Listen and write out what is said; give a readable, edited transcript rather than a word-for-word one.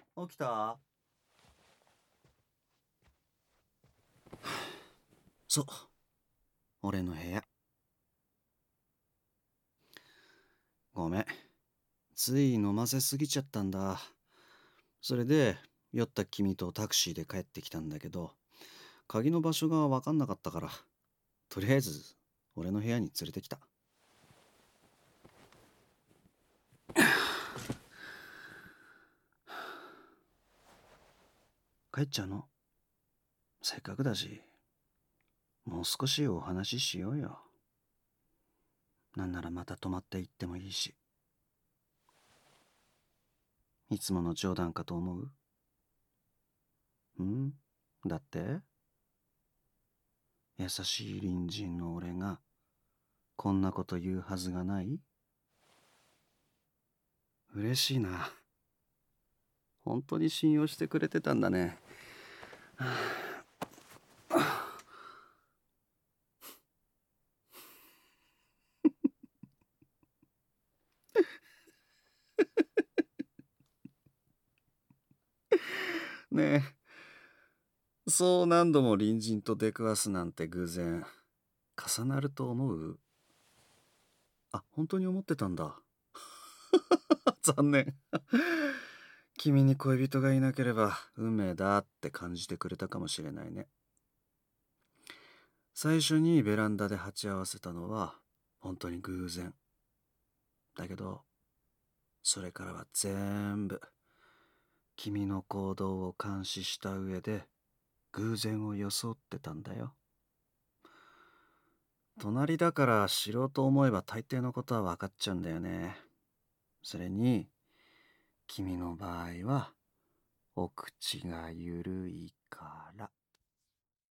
起きた？そう、俺の部屋。ごめん。つい飲ませすぎちゃったんだ。それで、酔った君とタクシーで帰ってきたんだけど、鍵の場所が分かんなかったから、とりあえず、俺の部屋に連れてきた。帰っちゃうの？せっかくだし、もう少しお話ししようよ。なんならまた泊まって行ってもいいし。いつもの冗談かと思う？だって優しい隣人の俺がこんなこと言うはずがない？嬉しいな。本当に信用してくれてたんだね。ねえ、そう何度も隣人と出くわすなんて偶然重なると思う？あ、本当に思ってたんだ。残念。君に恋人がいなければ運命だって感じてくれたかもしれないね。最初にベランダで鉢合わせたのは本当に偶然。だけど、それからは全部君の行動を監視した上で偶然を装ってたんだよ。隣だから知ろうと思えば大抵のことは分かっちゃうんだよね。それに、君の場合は、お口がゆるい